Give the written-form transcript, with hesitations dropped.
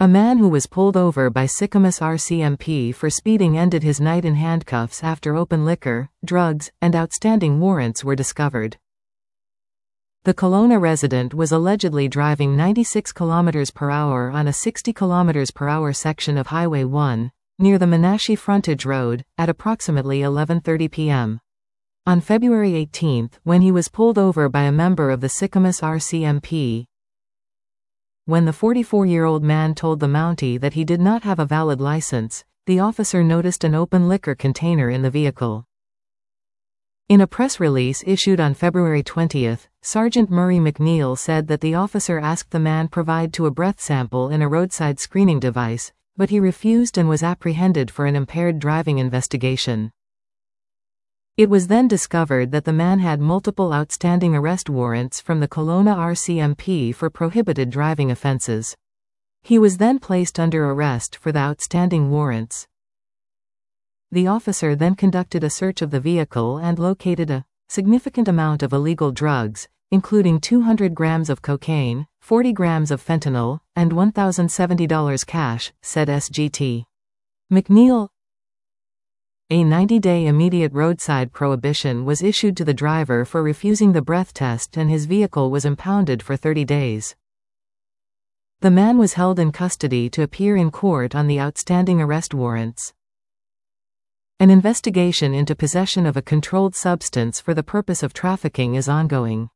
A man who was pulled over by Sycamus RCMP for speeding ended his night in handcuffs after open liquor, drugs, and outstanding warrants were discovered. The Kelowna resident was allegedly driving 96 km per hour on a 60 km per hour section of Highway 1, near the Menashe Frontage Road, at approximately 11:30 p.m. on February 18, when he was pulled over by a member of the Sycamus RCMP. When the 44-year-old man told the Mountie that he did not have a valid license, the officer noticed an open liquor container in the vehicle. In a press release issued on February 20, Sergeant Murray McNeil said that the officer asked the man provide to a breath sample in a roadside screening device, but he refused and was apprehended for an impaired driving investigation. It was then discovered that the man had multiple outstanding arrest warrants from the Kelowna RCMP for prohibited driving offences. He was then placed under arrest for the outstanding warrants. The officer then conducted a search of the vehicle and located a significant amount of illegal drugs, including 200 grams of cocaine, 40 grams of fentanyl, and $1,070 cash, said SGT. McNeil. A 90-day immediate roadside prohibition was issued to the driver for refusing the breath test, and his vehicle was impounded for 30 days. The man was held in custody to appear in court on the outstanding arrest warrants. An investigation into possession of a controlled substance for the purpose of trafficking is ongoing.